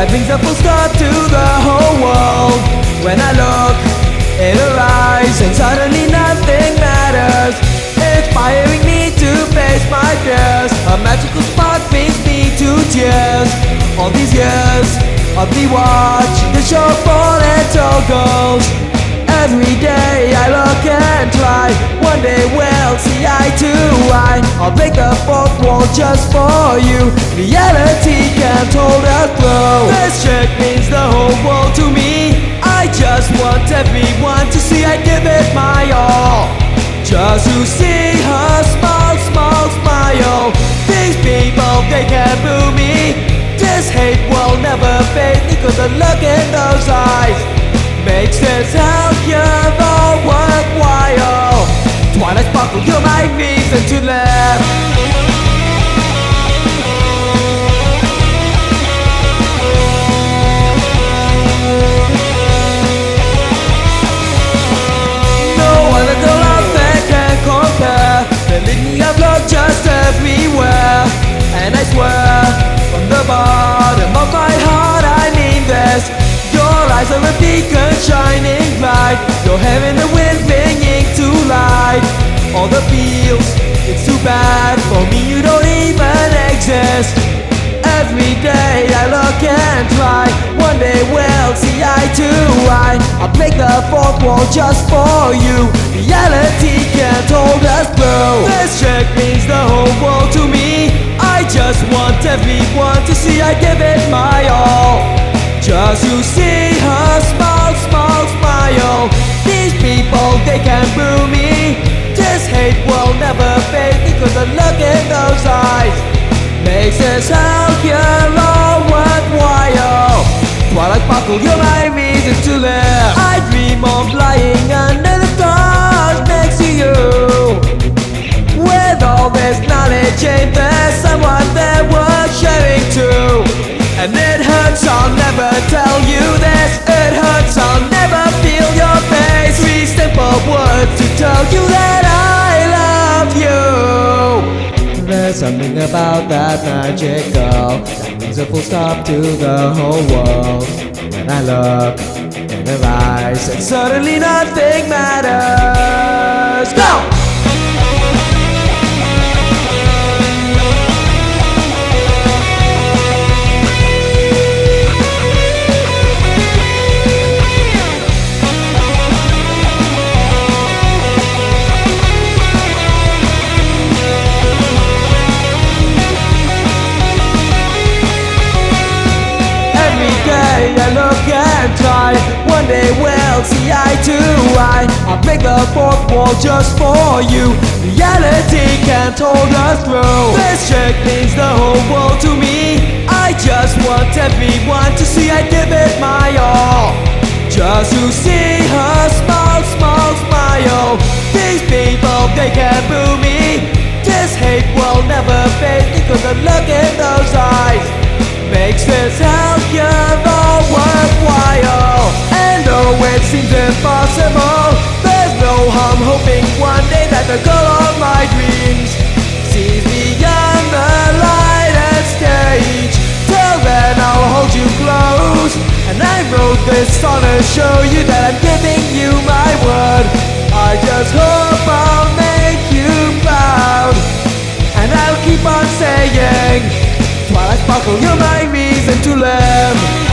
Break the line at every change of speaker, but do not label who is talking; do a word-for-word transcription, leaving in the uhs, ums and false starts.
that brings a full stop to the whole world. When I look in her eyes and suddenly nothing matters, inspiring me to face my fears. A magical spark brings me to tears. All these years of me watching the show for little girls. Every day I look and try, one day we'll see eye to eye. I'll break the fourth wall just for you. Reality can't hold us through. This chick means the whole world to me. I just want everyone to see I give it my all. Just to see her smile, smile, smile. These people, they can't boo me. This hate will never fade because the look in those eyes makes this hell here all worthwhile. Twilight sparkle, you're my reason to live. No other girl out there can compare. Believe me, I've looked just everywhere, and I swear, from the bottom of my heart I mean this. Your eyes are a beacon shining bright. Your hair in the wind bringing to light all the feels. It's too bad for me you don't even exist. Every day I look and try, one day we'll see eye to eye. I'll break the fourth wall just for you. Reality can't hold us through. This chick means the whole world to me. I just want everyone to see I give it my all. Just to see her smile, smile, smile. These people, they can't boo me. This hate will never fade because the look in those eyes makes this hell here all worthwhile. Twilight sparkle, you're my reason to live. I dream of lying under the stars next to you. With all this knowledge, ain't there someone there worth sharing to? And it hurts, I'll never tell you this. It hurts, I'll never feel your face. Three simple words to tell you that I love you. There's something about that magic girl that brings a full stop to the whole world. When I look in her eyes and suddenly nothing matters. Go! I look and try, one day we'll see eye to eye. I'll break the fourth wall just for you. Reality can't hold us through. This chick means the whole world to me. I just want everyone to see I give it my all. Just to see her smile, smile, smile. These people, they can't boo me. This hate will never fade because the look in those eyes makes this hell here all worthwhile. And though it seems impossible, there's no harm hoping one day that the girl of my dreams sees beyond the light and stage. Till then I'll hold you close, and I wrote this song to show you that I'm giving you my word. I just hope I'll make you proud, and I'll keep on saying, Twilight sparkle, you're my reason to live.